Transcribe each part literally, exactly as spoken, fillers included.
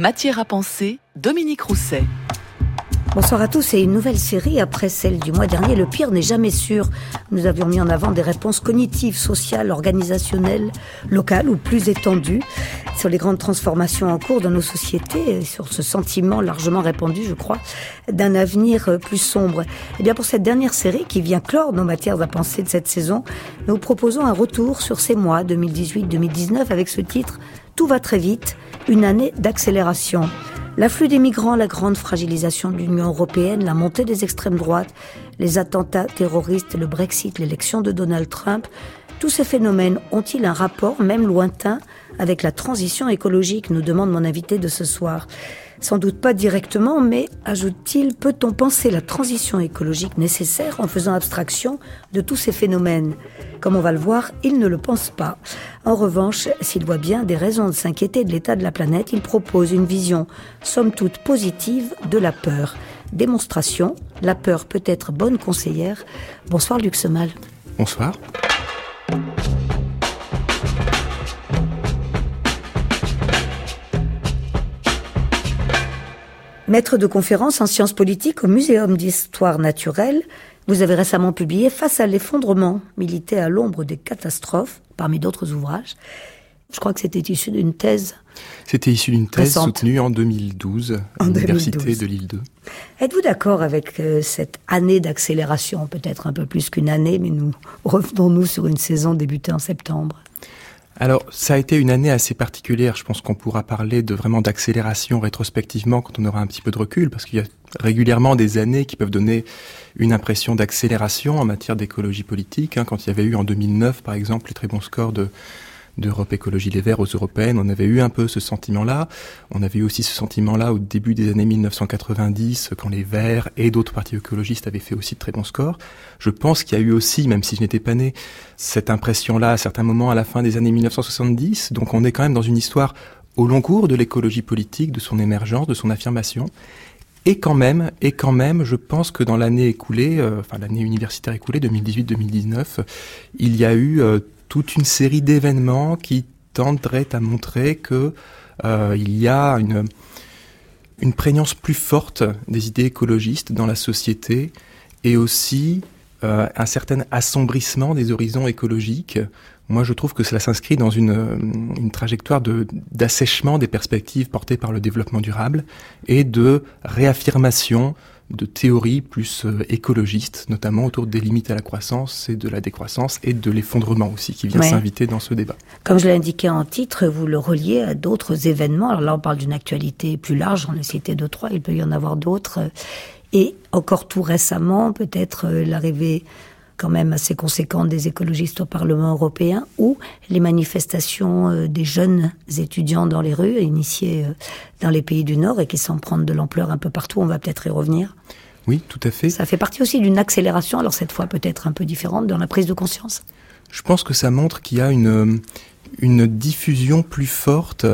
Matière à penser, Dominique Rousset. Bonsoir à tous, et une nouvelle série après celle du mois dernier, Le pire n'est jamais sûr. Nous avions mis en avant des réponses cognitives, sociales, organisationnelles, locales ou plus étendues sur les grandes transformations en cours dans nos sociétés et sur ce sentiment largement répandu, je crois, d'un avenir plus sombre. Et bien pour cette dernière série qui vient clore nos matières à penser de cette saison, nous proposons un retour sur ces mois deux mille dix-huit deux mille dix-neuf avec ce titre « Tout va très vite, une année d'accélération ». L'afflux des migrants, la grande fragilisation de l'Union européenne, la montée des extrêmes droites, les attentats terroristes, le Brexit, l'élection de Donald Trump, tous ces phénomènes ont-ils un rapport, même lointain, avec la transition écologique, nous demande mon invité de ce soir. Sans doute pas directement, mais, ajoute-t-il, peut-on penser la transition écologique nécessaire en faisant abstraction de tous ces phénomènes ? Comme on va le voir, il ne le pense pas. En revanche, s'il voit bien des raisons de s'inquiéter de l'état de la planète, il propose une vision, somme toute positive, de la peur. Démonstration, la peur peut être bonne conseillère. Bonsoir Luc Semal. Bonsoir. Maître de conférences en sciences politiques au Muséum d'histoire naturelle, vous avez récemment publié « Face à l'effondrement, militer à l'ombre des catastrophes », parmi d'autres ouvrages. Je crois que c'était issu d'une thèse. C'était issu d'une thèse récente. soutenue en deux mille douze à l'Université de Lille deux. Êtes-vous d'accord avec euh, cette année d'accélération, peut-être un peu plus qu'une année, mais nous revenons-nous sur une saison débutée en septembre ? Alors, ça a été une année assez particulière. Je pense qu'on pourra parler de vraiment d'accélération rétrospectivement quand on aura un petit peu de recul, parce qu'il y a régulièrement des années qui peuvent donner une impression d'accélération en matière d'écologie politique. Hein, quand il y avait eu en deux mille neuf, par exemple, les très bons scores de d'Europe Écologie Les Verts aux européennes, on avait eu un peu ce sentiment-là. On avait eu aussi ce sentiment-là au début des années mille neuf cent quatre-vingt-dix, quand les Verts et d'autres partis écologistes avaient fait aussi de très bons scores. Je pense qu'il y a eu aussi, même si je n'étais pas né, cette impression-là à certains moments à la fin des années mille neuf cent soixante-dix. Donc on est quand même dans une histoire au long cours de l'écologie politique, de son émergence, de son affirmation. Et quand même, et quand même, je pense que dans l'année écoulée, euh, enfin l'année universitaire écoulée, deux mille dix-huit deux mille dix-neuf, il y a eu euh, toute une série d'événements qui tenderaient à montrer que euh, il y a une, une prégnance plus forte des idées écologistes dans la société et aussi euh, un certain assombrissement des horizons écologiques. Moi, je trouve que cela s'inscrit dans une, une trajectoire de, d'assèchement des perspectives portées par le développement durable et de réaffirmation de théories plus euh, écologistes, notamment autour des limites à la croissance et de la décroissance et de l'effondrement aussi, qui vient ouais. s'inviter dans ce débat. Comme je l'ai indiqué en titre, vous le reliez à d'autres événements. Alors là, on parle d'une actualité plus large, on a cité deux, trois, il peut y en avoir d'autres. Et encore tout récemment, peut-être euh, l'arrivée quand même assez conséquente des écologistes au Parlement européen, ou les manifestations euh, des jeunes étudiants dans les rues, initiées euh, dans les pays du Nord et qui semblent prendre de l'ampleur un peu partout. On va peut-être y revenir. Oui, tout à fait. Ça fait partie aussi d'une accélération, alors cette fois peut-être un peu différente, dans la prise de conscience. Je pense que ça montre qu'il y a une, une diffusion plus forte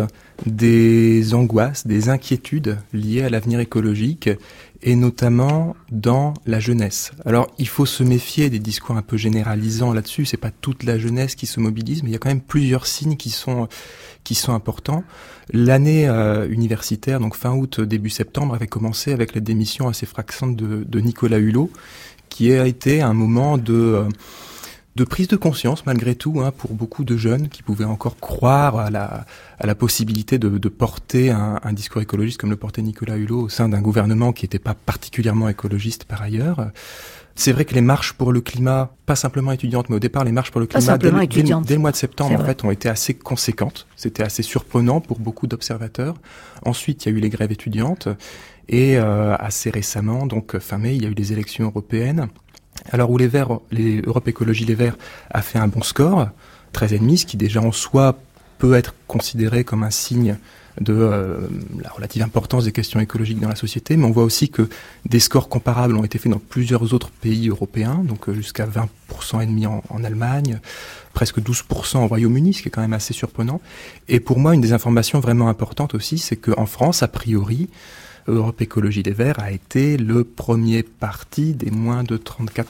des angoisses, des inquiétudes liées à l'avenir écologique, et notamment dans la jeunesse. Alors, il faut se méfier des discours un peu généralisants là-dessus. C'est pas toute la jeunesse qui se mobilise, mais il y a quand même plusieurs signes qui sont qui sont importants. L'année euh, universitaire, donc fin août, début septembre, avait commencé avec la démission assez fracassante de, de Nicolas Hulot, qui a été un moment de euh, de prise de conscience malgré tout, hein, pour beaucoup de jeunes qui pouvaient encore croire à la, à la possibilité de, de porter un, un discours écologiste comme le portait Nicolas Hulot au sein d'un gouvernement qui n'était pas particulièrement écologiste par ailleurs. C'est vrai que les marches pour le climat, pas simplement étudiantes, mais au départ les marches pour le climat dès, dès, dès le mois de septembre en fait ont été assez conséquentes. C'était assez surprenant pour beaucoup d'observateurs. Ensuite, il y a eu les grèves étudiantes et euh, assez récemment, donc fin mai, il y a eu les élections européennes. Alors où les Verts, les Europe Écologie Les Verts a fait un bon score, treize virgule cinq, ce qui déjà en soi peut être considéré comme un signe de euh, la relative importance des questions écologiques dans la société, mais on voit aussi que des scores comparables ont été faits dans plusieurs autres pays européens, donc jusqu'à vingt pour cent et demi en, en Allemagne, presque douze pour cent au Royaume-Uni, ce qui est quand même assez surprenant. Et pour moi, une des informations vraiment importantes aussi, c'est qu'en France, a priori, Europe Écologie Les Verts a été le premier parti des moins de trente-quatre ans.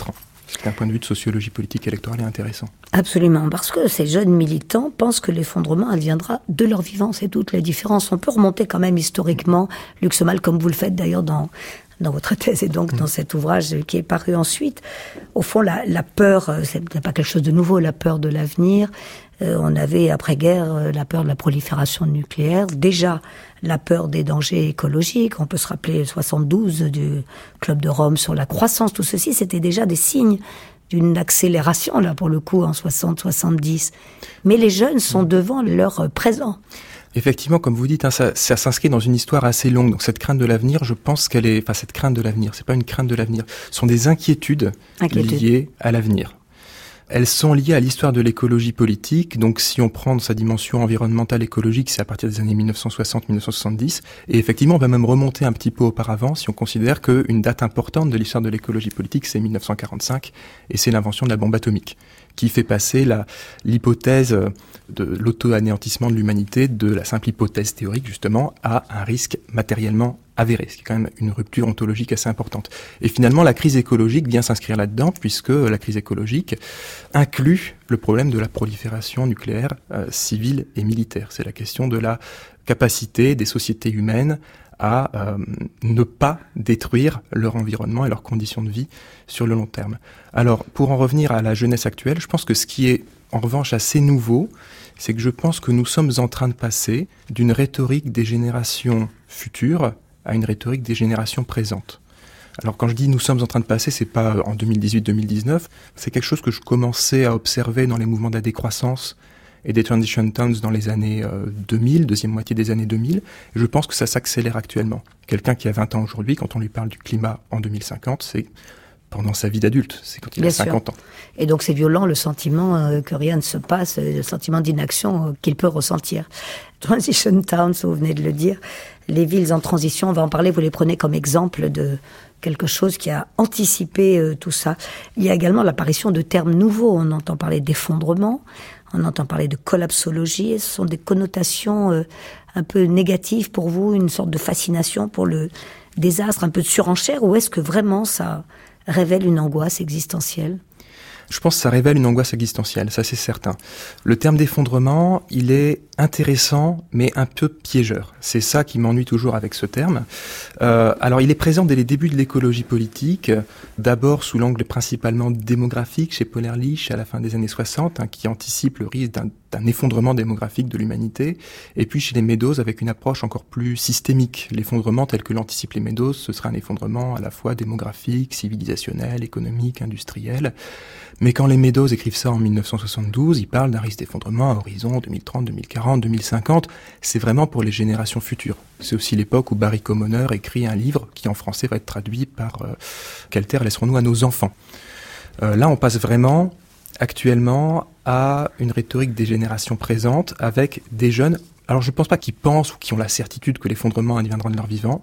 D'un point de vue de sociologie politique électorale est intéressant. Absolument, parce que ces jeunes militants pensent que l'effondrement adviendra de leur vivant, c'est toute la différence. On peut remonter quand même historiquement, Luxemal, comme vous le faites d'ailleurs dans, dans votre thèse et donc mmh. dans cet ouvrage qui est paru ensuite. Au fond, la, la peur, c'est pas quelque chose de nouveau, la peur de l'avenir. Euh, on avait, après-guerre, euh, la peur de la prolifération nucléaire. Déjà, la peur des dangers écologiques. On peut se rappeler soixante-douze du Club de Rome sur la croissance. Tout ceci, c'était déjà des signes d'une accélération, là, pour le coup, en soixante soixante-dix. Mais les jeunes sont devant leur présent. Effectivement, comme vous dites, hein, ça, ça s'inscrit dans une histoire assez longue. Donc cette crainte de l'avenir, je pense qu'elle est... Enfin, cette crainte de l'avenir, c'est pas une crainte de l'avenir. Ce sont des inquiétudes Inquiétude. liées à l'avenir. Elles sont liées à l'histoire de l'écologie politique. Donc, si on prend sa dimension environnementale écologique, c'est à partir des années mille neuf cent soixante à mille neuf cent soixante-dix. Et effectivement, on va même remonter un petit peu auparavant si on considère qu'une date importante de l'histoire de l'écologie politique, c'est mille neuf cent quarante-cinq, et c'est l'invention de la bombe atomique, qui fait passer la, l'hypothèse de l'auto-anéantissement de l'humanité de la simple hypothèse théorique, justement, à un risque matériellement avéré, ce qui est quand même une rupture ontologique assez importante. Et finalement, la crise écologique vient s'inscrire là-dedans, puisque la crise écologique inclut le problème de la prolifération nucléaire euh, civile et militaire. C'est la question de la capacité des sociétés humaines à euh, ne pas détruire leur environnement et leurs conditions de vie sur le long terme. Alors, pour en revenir à la jeunesse actuelle, je pense que ce qui est en revanche assez nouveau, c'est que je pense que nous sommes en train de passer d'une rhétorique des générations futures à une rhétorique des générations présentes. Alors quand je dis nous sommes en train de passer, c'est pas en deux mille dix-huit deux mille dix-neuf, c'est quelque chose que je commençais à observer dans les mouvements de la décroissance et des transition towns dans les années euh, deux mille, deuxième moitié des années deux mille, et je pense que ça s'accélère actuellement. Quelqu'un qui a vingt ans aujourd'hui, quand on lui parle du climat en deux mille cinquante, c'est pendant sa vie d'adulte, c'est quand il Bien a cinquante sûr. ans. Et donc c'est violent le sentiment euh, que rien ne se passe, le sentiment d'inaction euh, qu'il peut ressentir. Transition towns, vous venez de le dire, les villes en transition, on va en parler, vous les prenez comme exemple de quelque chose qui a anticipé euh, tout ça. Il y a également l'apparition de termes nouveaux, on entend parler d'effondrement, on entend parler de collapsologie, et ce sont des connotations euh, un peu négatives pour vous, une sorte de fascination pour le désastre, un peu de surenchère, ou est-ce que vraiment ça révèle une angoisse existentielle ? Je pense que ça révèle une angoisse existentielle, ça c'est certain. Le terme d'effondrement, il est intéressant, mais un peu piégeur. C'est ça qui m'ennuie toujours avec ce terme. Euh, alors il est présent dès les débuts de l'écologie politique, d'abord sous l'angle principalement démographique chez Paul Ehrlich à la fin des années soixante, hein, qui anticipe le risque d'un, d'un effondrement démographique de l'humanité, et puis chez les Meadows avec une approche encore plus systémique. L'effondrement tel que l'anticipent les Meadows, ce sera un effondrement à la fois démographique, civilisationnel, économique, industriel. Mais quand les Meadows écrivent ça en mille neuf cent soixante-douze, ils parlent d'un risque d'effondrement à horizon deux mille trente, deux mille quarante, deux mille cinquante. C'est vraiment pour les générations futures. C'est aussi l'époque où Barry Commoner écrit un livre qui en français va être traduit par euh, « Quelle terre laisserons-nous à nos enfants ?» euh, Là, on passe vraiment actuellement à une rhétorique des générations présentes avec des jeunes. Alors, je ne pense pas qu'ils pensent ou qu'ils ont la certitude que l'effondrement adviendra de leur vivant,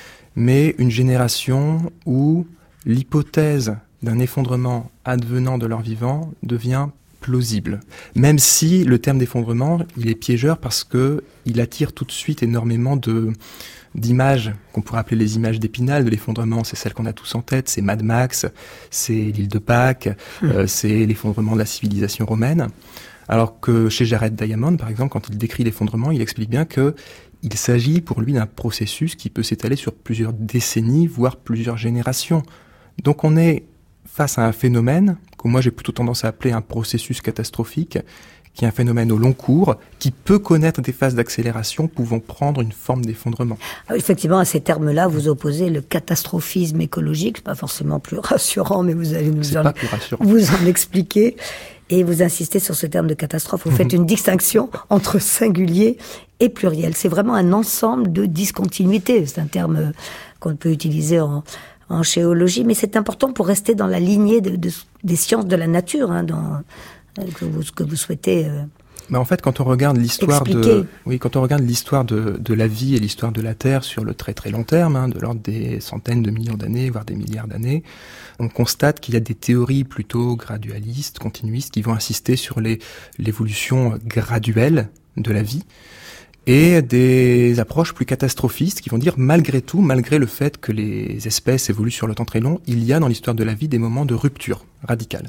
mais une génération où l'hypothèse d'un effondrement advenant de leur vivant devient plausible. Même si le terme d'effondrement, il est piégeur parce que il attire tout de suite énormément de, d'images qu'on pourrait appeler les images d'Épinal de l'effondrement. C'est celles qu'on a tous en tête. C'est Mad Max, c'est l'île de Pâques, mmh. euh, c'est l'effondrement de la civilisation romaine. Alors que chez Jared Diamond, par exemple, quand il décrit l'effondrement, il explique bien que il s'agit pour lui d'un processus qui peut s'étaler sur plusieurs décennies, voire plusieurs générations. Donc on est face à un phénomène que moi j'ai plutôt tendance à appeler un processus catastrophique, qui est un phénomène au long cours, qui peut connaître des phases d'accélération pouvant prendre une forme d'effondrement. Effectivement, à ces termes-là, vous opposez le catastrophisme écologique, c'est pas forcément plus rassurant, mais vous allez nous en, vous en expliquer. Et vous insistez sur ce terme de catastrophe, vous faites une distinction entre singulier et pluriel. C'est vraiment un ensemble de discontinuités, c'est un terme qu'on peut utiliser en en géologie, mais c'est important pour rester dans la lignée de, de, des sciences de la nature, hein, dans, que, vous, que vous souhaitez euh, bah en fait, quand on regarde l'histoire expliquer. de, oui, quand on regarde l'histoire de, de la vie et l'histoire de la Terre sur le très très long terme, hein, de l'ordre des centaines de millions d'années, voire des milliards d'années, on constate qu'il y a des théories plutôt gradualistes, continuistes, qui vont insister sur les, l'évolution graduelle de la vie. et des approches plus catastrophistes qui vont dire malgré tout, malgré le fait que les espèces évoluent sur le temps très long, il y a dans l'histoire de la vie des moments de rupture radicale.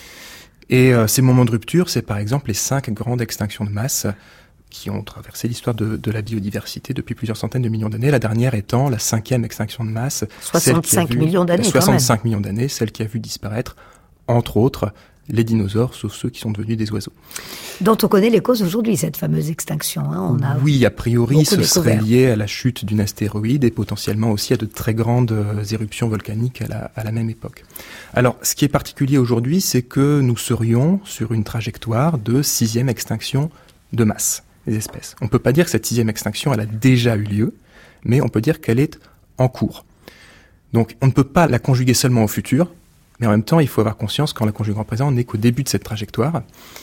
Et euh, ces moments de rupture, c'est par exemple les cinq grandes extinctions de masse qui ont traversé l'histoire de, de la biodiversité depuis plusieurs centaines de millions d'années, la dernière étant la cinquième extinction de masse. soixante-cinq vu, millions d'années soixante-cinq millions d'années, celle qui a vu disparaître, entre autres, les dinosaures, sauf ceux qui sont devenus des oiseaux. Dont on connaît les causes aujourd'hui, cette fameuse extinction. Hein. On a oui, a priori, ce découvert. serait lié à la chute d'une astéroïde et potentiellement aussi à de très grandes euh, éruptions volcaniques à la, à la même époque. Alors, ce qui est particulier aujourd'hui, c'est que nous serions sur une trajectoire de sixième extinction de masse des espèces. On ne peut pas dire que cette sixième extinction, elle a déjà eu lieu, mais on peut dire qu'elle est en cours. Donc, on ne peut pas la conjuguer seulement au futur, mais en même temps, il faut avoir conscience qu'en la conjuguant au présent, on n'est qu'au début de cette trajectoire.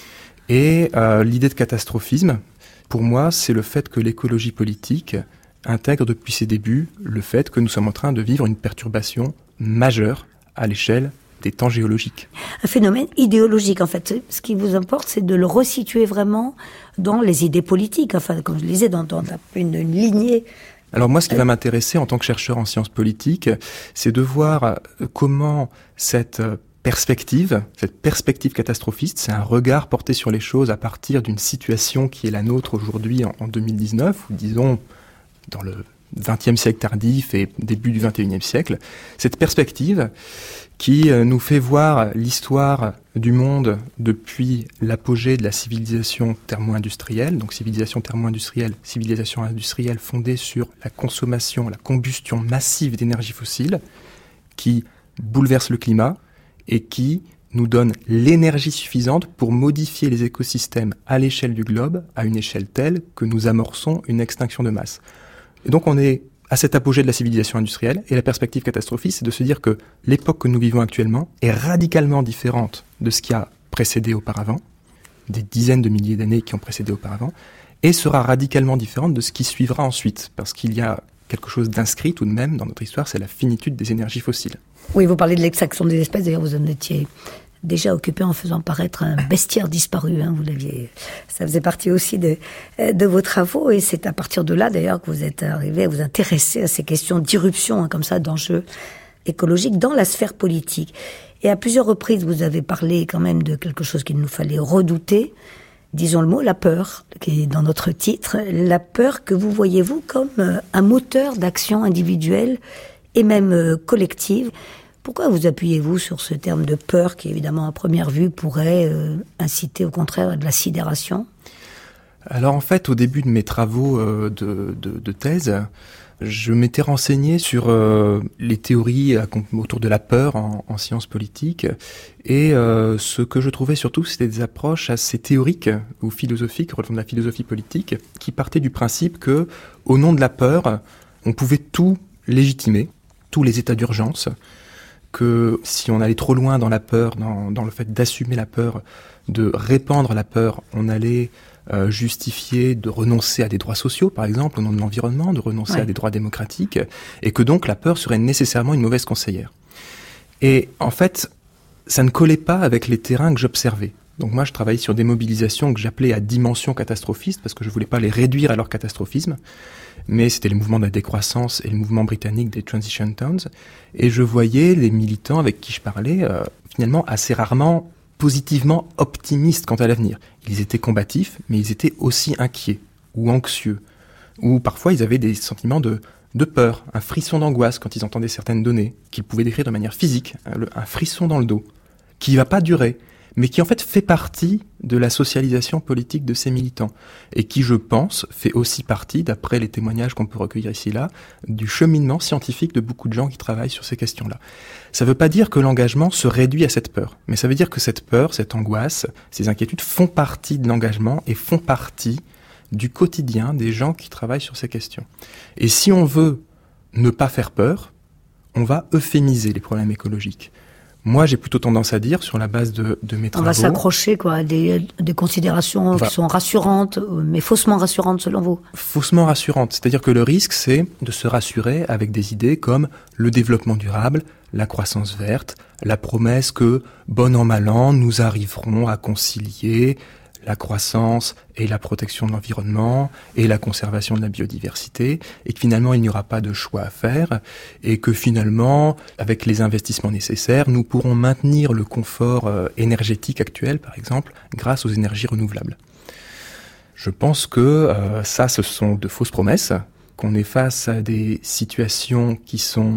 Et euh, l'idée de catastrophisme, pour moi, c'est le fait que l'écologie politique intègre depuis ses débuts le fait que nous sommes en train de vivre une perturbation majeure à l'échelle des temps géologiques. Un phénomène idéologique, en fait. Ce qui vous importe, c'est de le resituer vraiment dans les idées politiques. Enfin, comme je le disais, dans, dans une, une lignée. Alors moi, ce qui va m'intéresser en tant que chercheur en sciences politiques, c'est de voir comment cette perspective, cette perspective catastrophiste, c'est un regard porté sur les choses à partir d'une situation qui est la nôtre aujourd'hui en, en deux mille dix-neuf, ou disons dans le vingtième siècle tardif et début du vingt et unième siècle, cette perspective qui nous fait voir l'histoire du monde depuis l'apogée de la civilisation thermo-industrielle, donc civilisation thermo-industrielle, civilisation industrielle fondée sur la consommation, la combustion massive d'énergie fossile, qui bouleverse le climat et qui nous donne l'énergie suffisante pour modifier les écosystèmes à l'échelle du globe, à une échelle telle que nous amorçons une extinction de masse. Et donc on est à cet apogée de la civilisation industrielle, et la perspective catastrophiste, c'est de se dire que l'époque que nous vivons actuellement est radicalement différente de ce qui a précédé auparavant, des dizaines de milliers d'années qui ont précédé auparavant, et sera radicalement différente de ce qui suivra ensuite, parce qu'il y a quelque chose d'inscrit tout de même dans notre histoire, c'est la finitude des énergies fossiles. Oui, vous parlez de l'extraction des espèces, d'ailleurs vous en étiez déjà occupé en faisant paraître un bestiaire disparu. Hein, vous l'aviez, ça faisait partie aussi de, de vos travaux, et c'est à partir de là d'ailleurs que vous êtes arrivé à vous intéresser à ces questions d'irruption, hein, comme ça, d'enjeux écologiques dans la sphère politique. Et à plusieurs reprises, vous avez parlé quand même de quelque chose qu'il nous fallait redouter, disons le mot, la peur, qui est dans notre titre, la peur que vous voyez, vous, comme un moteur d'action individuelle et même collective. Pourquoi vous appuyez-vous sur ce terme de peur qui, évidemment, à première vue, pourrait euh, inciter au contraire à de la sidération ? Alors en fait, au début de mes travaux euh, de, de, de thèse, je m'étais renseigné sur euh, les théories autour de la peur en, en sciences politiques, et euh, ce que je trouvais surtout, c'était des approches assez théoriques ou philosophiques, relevant de la philosophie politique, qui partaient du principe que, au nom de la peur, on pouvait tout légitimer, tous les états d'urgence, que si on allait trop loin dans la peur, dans, dans le fait d'assumer la peur, de répandre la peur, on allait euh, justifier de renoncer à des droits sociaux, par exemple, au nom de l'environnement, de renoncer ouais. à des droits démocratiques, et que donc la peur serait nécessairement une mauvaise conseillère. Et en fait, ça ne collait pas avec les terrains que j'observais. Donc moi, je travaillais sur des mobilisations que j'appelais à dimension catastrophiste, parce que je voulais pas les réduire à leur catastrophisme, mais c'était les mouvements de la décroissance et le mouvement britannique des Transition Towns, et je voyais les militants avec qui je parlais, euh, finalement assez rarement positivement optimistes quant à l'avenir. Ils étaient combatifs, mais ils étaient aussi inquiets, ou anxieux, ou parfois ils avaient des sentiments de, de peur, un frisson d'angoisse quand ils entendaient certaines données, qu'ils pouvaient décrire de manière physique, un, un frisson dans le dos, qui ne va pas durer, mais qui en fait fait partie de la socialisation politique de ces militants, et qui, je pense, fait aussi partie, d'après les témoignages qu'on peut recueillir ici là, du cheminement scientifique de beaucoup de gens qui travaillent sur ces questions-là. Ça ne veut pas dire que l'engagement se réduit à cette peur, mais ça veut dire que cette peur, cette angoisse, ces inquiétudes font partie de l'engagement et font partie du quotidien des gens qui travaillent sur ces questions. Et si on veut ne pas faire peur, on va euphémiser les problèmes écologiques. Moi, j'ai plutôt tendance à dire, sur la base de, de mes travaux... On va s'accrocher, quoi, à des, des considérations va, qui sont rassurantes, mais faussement rassurantes, selon vous. Faussement rassurantes. C'est-à-dire que le risque, c'est de se rassurer avec des idées comme le développement durable, la croissance verte, la promesse que, bon an mal an, nous arriverons à concilier la croissance et la protection de l'environnement et la conservation de la biodiversité, et que finalement il n'y aura pas de choix à faire, et que finalement, avec les investissements nécessaires, nous pourrons maintenir le confort euh, énergétique actuel, par exemple, grâce aux énergies renouvelables. Je pense que euh, ça, ce sont de fausses promesses, qu'on est face à des situations qui sont,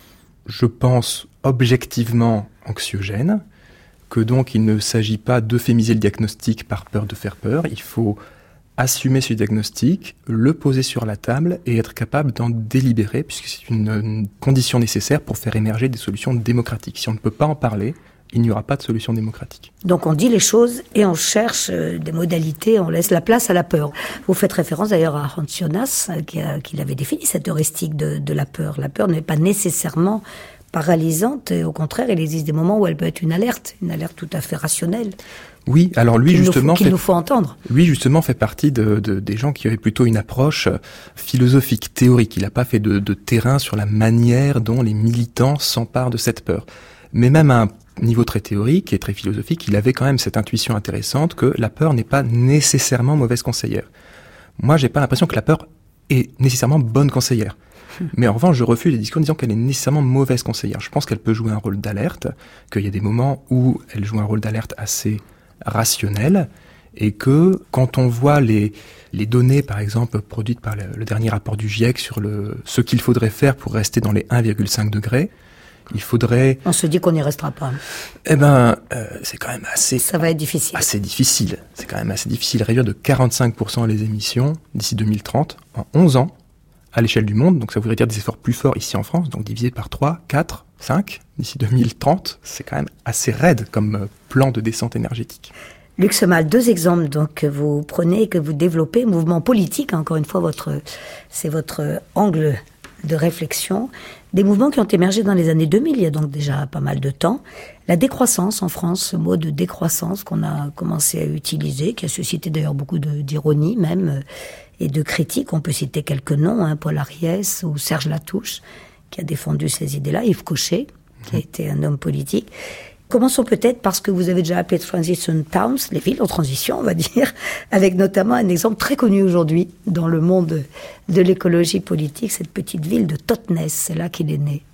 je pense, objectivement anxiogènes, que donc il ne s'agit pas d'euphémiser le diagnostic par peur de faire peur. Il faut assumer ce diagnostic, le poser sur la table et être capable d'en délibérer, puisque c'est une, une condition nécessaire pour faire émerger des solutions démocratiques. Si on ne peut pas en parler, il n'y aura pas de solution démocratique. Donc on dit les choses et on cherche des modalités, on laisse la place à la peur. Vous faites référence d'ailleurs à Hans Jonas, qui, a, qui avait défini cette heuristique de, de la peur. La peur n'est pas nécessairement paralysante, et au contraire, il existe des moments où elle peut être une alerte, une alerte tout à fait rationnelle. Oui, alors lui qu'il justement, nous faut, qu'il fait, nous faut entendre. Lui justement fait partie de, de, des gens qui avaient plutôt une approche philosophique, théorique. Il n'a pas fait de, de terrain sur la manière dont les militants s'emparent de cette peur. Mais même à un niveau très théorique et très philosophique, il avait quand même cette intuition intéressante que la peur n'est pas nécessairement mauvaise conseillère. Moi, j'ai pas l'impression que la peur est nécessairement bonne conseillère. Mais en revanche, je refuse les discours en disant qu'elle est nécessairement mauvaise conseillère. Je pense qu'elle peut jouer un rôle d'alerte, qu'il y a des moments où elle joue un rôle d'alerte assez rationnel, et que quand on voit les, les données, par exemple, produites par le, le dernier rapport du GIEC sur le, ce qu'il faudrait faire pour rester dans les un virgule cinq degrés, il faudrait... On se dit qu'on n'y restera pas. Eh ben, euh, c'est quand même assez... Ça va être difficile. Assez difficile. C'est quand même assez difficile. Réduire de quarante-cinq pour cent les émissions d'ici deux mille trente, en onze ans, à l'échelle du monde, donc ça voudrait dire des efforts plus forts ici en France, donc divisé par trois, quatre, cinq, d'ici deux mille trente, c'est quand même assez raide comme plan de descente énergétique. Luc Semal, deux exemples donc, que vous prenez, que vous développez, mouvement politique, encore une fois, votre, c'est votre angle de réflexion, des mouvements qui ont émergé dans les années deux mille, il y a donc déjà pas mal de temps. La décroissance en France, ce mot de décroissance qu'on a commencé à utiliser, qui a suscité d'ailleurs beaucoup de, d'ironie même, et de critiques. On peut citer quelques noms, hein, Paul Ariès ou Serge Latouche, qui a défendu ces idées-là, Yves Cochet, qui a été un homme politique. Commençons peut-être par ce que vous avez déjà appelé Transition Towns, les villes en transition, on va dire, avec notamment un exemple très connu aujourd'hui dans le monde de l'écologie politique, cette petite ville de Totnes, c'est là qu'il est né.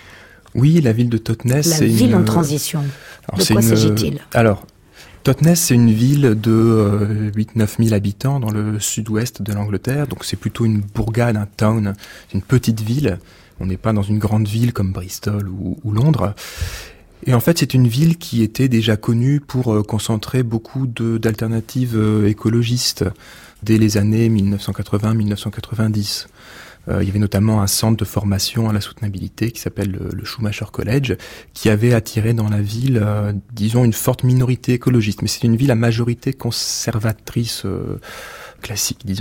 Oui, la ville de Totnes, la c'est ville une... en transition. Alors, de quoi une... s'agit-il ? Alors, Totnes, c'est une ville de euh, huit à neuf mille habitants dans le sud-ouest de l'Angleterre, donc c'est plutôt une bourgade, un town, une petite ville. On n'est pas dans une grande ville comme Bristol ou, ou Londres. Et en fait, c'est une ville qui était déjà connue pour euh, concentrer beaucoup de, d'alternatives euh, écologistes dès les années dix-neuf cent quatre-vingts à dix-neuf cent quatre-vingt-dix. Euh, il y avait notamment un centre de formation à la soutenabilité qui s'appelle le, le Schumacher College, qui avait attiré dans la ville, euh, disons, une forte minorité écologiste. Mais c'est une ville à majorité conservatrice euh, classique, disons.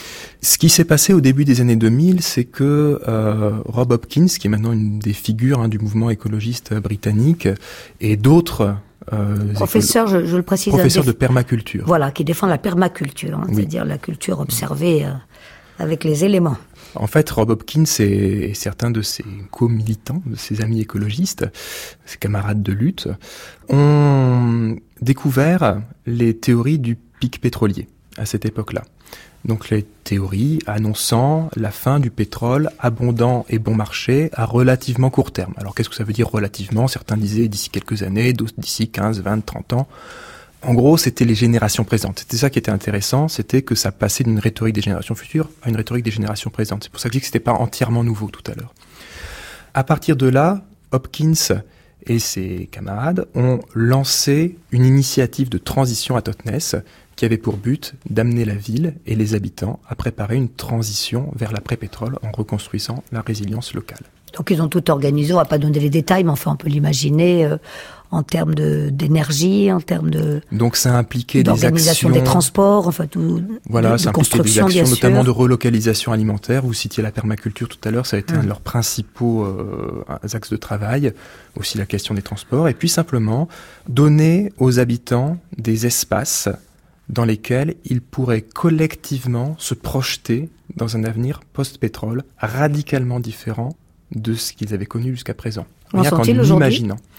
Ce qui s'est passé au début des années deux mille, c'est que euh, Rob Hopkins, qui est maintenant une des figures hein, du mouvement écologiste britannique, et d'autres... Euh, professeur, écolo- je, je le précise... Professeur déf- de permaculture. Voilà, qui défend la permaculture, hein, oui. C'est-à-dire la culture observée euh, avec les éléments. En fait, Rob Hopkins et, et certains de ses co-militants, de ses amis écologistes, ses camarades de lutte, ont découvert les théories du pic pétrolier à cette époque-là. Donc les théories annonçant la fin du pétrole abondant et bon marché à relativement court terme. Alors qu'est-ce que ça veut dire relativement ? Certains disaient d'ici quelques années, d'autres d'ici quinze, vingt, trente ans. En gros, c'était les générations présentes. C'était ça qui était intéressant, c'était que ça passait d'une rhétorique des générations futures à une rhétorique des générations présentes. C'est pour ça que je dis que c'était pas entièrement nouveau tout à l'heure. À partir de là, Hopkins et ses camarades ont lancé une initiative de transition à Totnes qui avait pour but d'amener la ville et les habitants à préparer une transition vers l'après-pétrole en reconstruisant la résilience locale. Donc ils ont tout organisé, on ne va pas donner les détails, mais enfin on peut l'imaginer euh, en termes de, d'énergie, en termes de... Donc ça a impliqué des actions... d'organisation des transports, enfin tout... Voilà, de, ça de a impliqué construction, des actions, bien notamment sûr. de relocalisation alimentaire. Vous citiez la permaculture tout à l'heure, ça a été mmh. un de leurs principaux euh, axes de travail. Aussi la question des transports. Et puis simplement, donner aux habitants des espaces dans lesquels ils pourraient collectivement se projeter dans un avenir post-pétrole radicalement différent de ce qu'ils avaient connu jusqu'à présent. Rien qu'en imaginant.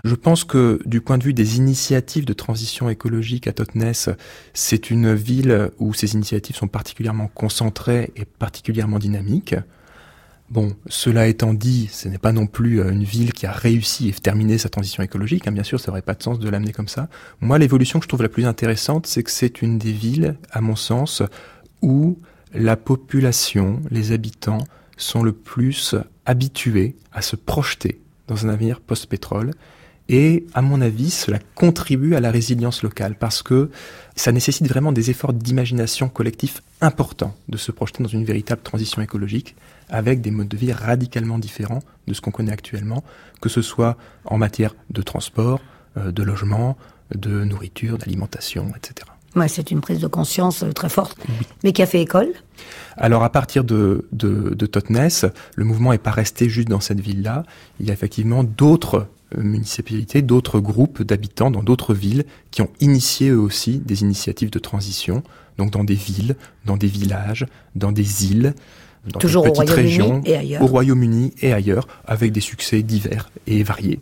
Je pense que du point de vue des initiatives de transition écologique à Totnes, c'est une ville où ces initiatives sont particulièrement concentrées et particulièrement dynamiques. Bon, cela étant dit, ce n'est pas non plus une ville qui a réussi et terminé sa transition écologique. Hein, bien sûr, ça n'aurait pas de sens de l'amener comme ça. Moi, l'évolution que je trouve la plus intéressante, c'est que c'est une des villes, à mon sens, où la population, les habitants, sont le plus habitués à se projeter dans un avenir post-pétrole. Et, à mon avis, cela contribue à la résilience locale parce que ça nécessite vraiment des efforts d'imagination collectifs importants de se projeter dans une véritable transition écologique avec des modes de vie radicalement différents de ce qu'on connaît actuellement, que ce soit en matière de transport, de logement, de nourriture, d'alimentation, et cetera. Ouais, c'est une prise de conscience très forte, oui. Mais qui a fait école. Alors à partir de, de, de Totnes, le mouvement n'est pas resté juste dans cette ville-là. Il y a effectivement d'autres municipalités, d'autres groupes d'habitants dans d'autres villes qui ont initié eux aussi des initiatives de transition, donc dans des villes, dans des villages, dans des îles, dans toujours des petites au régions, et ailleurs. au Royaume-Uni et ailleurs, avec des succès divers et variés.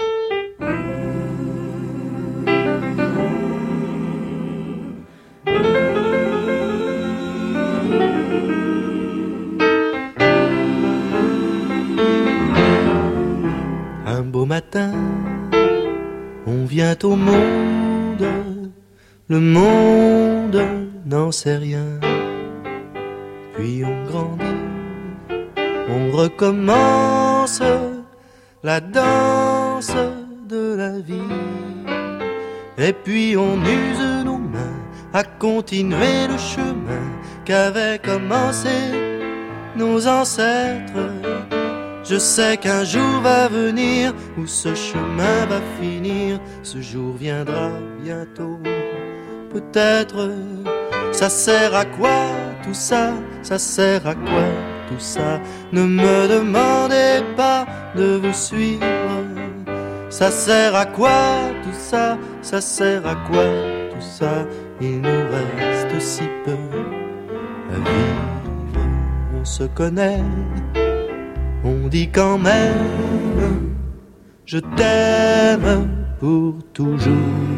Au matin, on vient au monde, le monde n'en sait rien. Puis on grandit, on recommence la danse de la vie. Et puis on use nos mains à continuer le chemin qu'avaient commencé nos ancêtres. Je sais qu'un jour va venir où ce chemin va finir. Ce jour viendra bientôt, peut-être. Ça sert à quoi tout ça? Ça sert à quoi tout ça? Ne me demandez pas de vous suivre. Ça sert à quoi tout ça? Ça sert à quoi tout ça? Il nous reste si peu à vivre. On se connaît, on dit quand même, je t'aime pour toujours.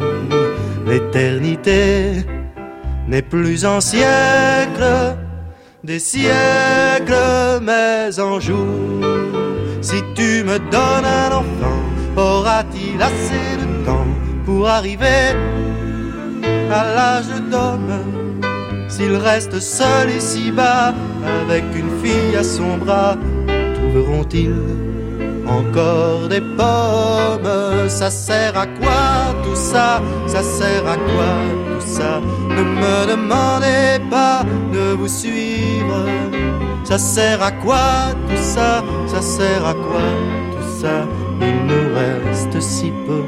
L'éternité n'est plus en siècles, des siècles, mais en jours. Si tu me donnes un enfant, aura-t-il assez de temps pour arriver à l'âge d'homme? S'il reste seul ici-bas, avec une fille à son bras, trouveront-ils encore des pommes? Ça sert à quoi tout ça? Ça sert à quoi tout ça? Ne me demandez pas de vous suivre. Ça sert à quoi tout ça? Ça sert à quoi tout ça? Il nous reste si peu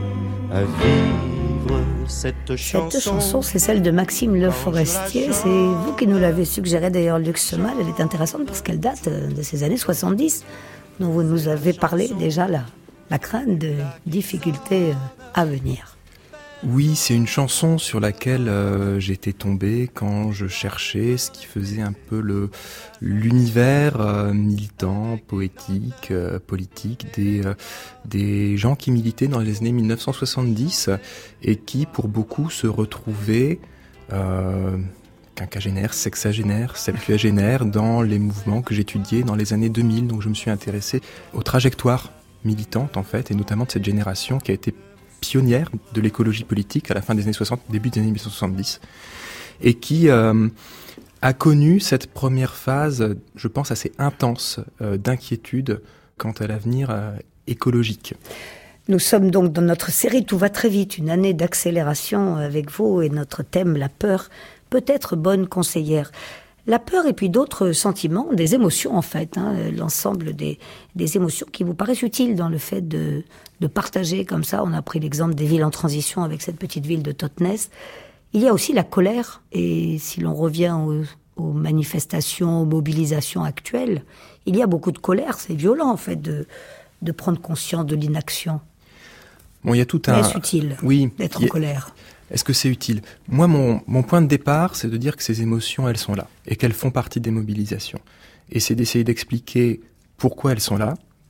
à vivre. Cette chanson, Cette chanson, c'est celle de Maxime Le Forestier. C'est vous qui nous l'avez suggérée d'ailleurs, Luc Semal. Elle est intéressante parce qu'elle date de ces années soixante-dix, dont vous nous avez parlé déjà là. La crainte de difficultés à venir. Oui, c'est une chanson sur laquelle euh, j'étais tombé quand je cherchais ce qui faisait un peu le l'univers euh, militant, poétique, euh, politique des euh, des gens qui militaient dans les années mille neuf cent soixante-dix et qui, pour beaucoup, se retrouvaient euh, quinquagénaires, sexagénaires, septuagénaires dans les mouvements que j'étudiais dans les années deux mille. Donc je me suis intéressé aux trajectoires militantes, en fait, et notamment de cette génération qui a été pionnière de l'écologie politique à la fin des années soixante, début des années mille neuf cent soixante-dix, et qui euh, a connu cette première phase, je pense, assez intense euh, d'inquiétude quant à l'avenir euh, écologique. Nous sommes donc dans notre série Tout va très vite, une année d'accélération avec vous et notre thème, la peur, peut être bonne conseillère. La peur et puis d'autres sentiments, des émotions en fait, hein, l'ensemble des, des émotions qui vous paraissent utiles dans le fait de, de partager comme ça. On a pris l'exemple des villes en transition avec cette petite ville de Totnes. Il y a aussi la colère, et si l'on revient aux, aux manifestations, aux mobilisations actuelles, il y a beaucoup de colère, c'est violent en fait de, de prendre conscience de l'inaction. Bon, il y a tout un... Est-ce utile oui, d'être a... en colère? Est-ce que c'est utile? Moi, mon, mon point de départ, c'est de dire que ces émotions, elles sont là, et qu'elles font partie des mobilisations. Et c'est d'essayer d'expliquer pourquoi elles sont là,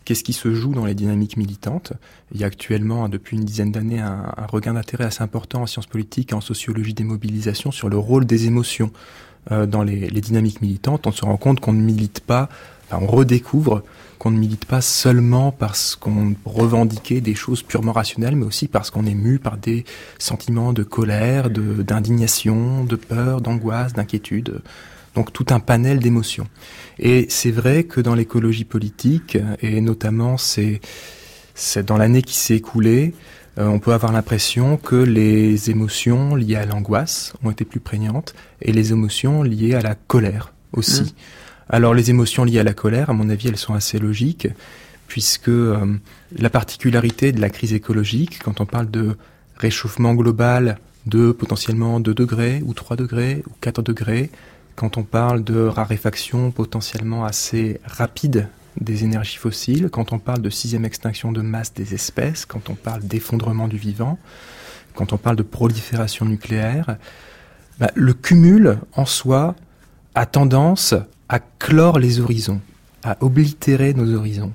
qu'est-ce qui se joue dans les dynamiques militantes. Il y a actuellement, depuis une dizaine d'années, un, un regain d'intérêt assez important en sciences politiques et en sociologie des mobilisations sur le rôle des émotions euh, dans les, les dynamiques militantes. On se rend compte qu'on ne milite pas, enfin, on redécouvre qu'on ne milite pas seulement parce qu'on revendiquait des choses purement rationnelles, mais aussi parce qu'on est mu par des sentiments de colère, de, d'indignation, de peur, d'angoisse, d'inquiétude. Donc tout un panel d'émotions. Et c'est vrai que dans l'écologie politique, et notamment c'est, c'est dans l'année qui s'est écoulée, euh, on peut avoir l'impression que les émotions liées à l'angoisse ont été plus prégnantes, et les émotions liées à la colère aussi. Mmh. Alors les émotions liées à la colère, à mon avis, elles sont assez logiques, puisque euh, la particularité de la crise écologique, quand on parle de réchauffement global de potentiellement deux degrés, ou trois degrés, ou quatre degrés, quand on parle de raréfaction potentiellement assez rapide des énergies fossiles, quand on parle de sixième extinction de masse des espèces, quand on parle d'effondrement du vivant, quand on parle de prolifération nucléaire, bah, le cumul en soi a tendance à clore les horizons, à oblitérer nos horizons.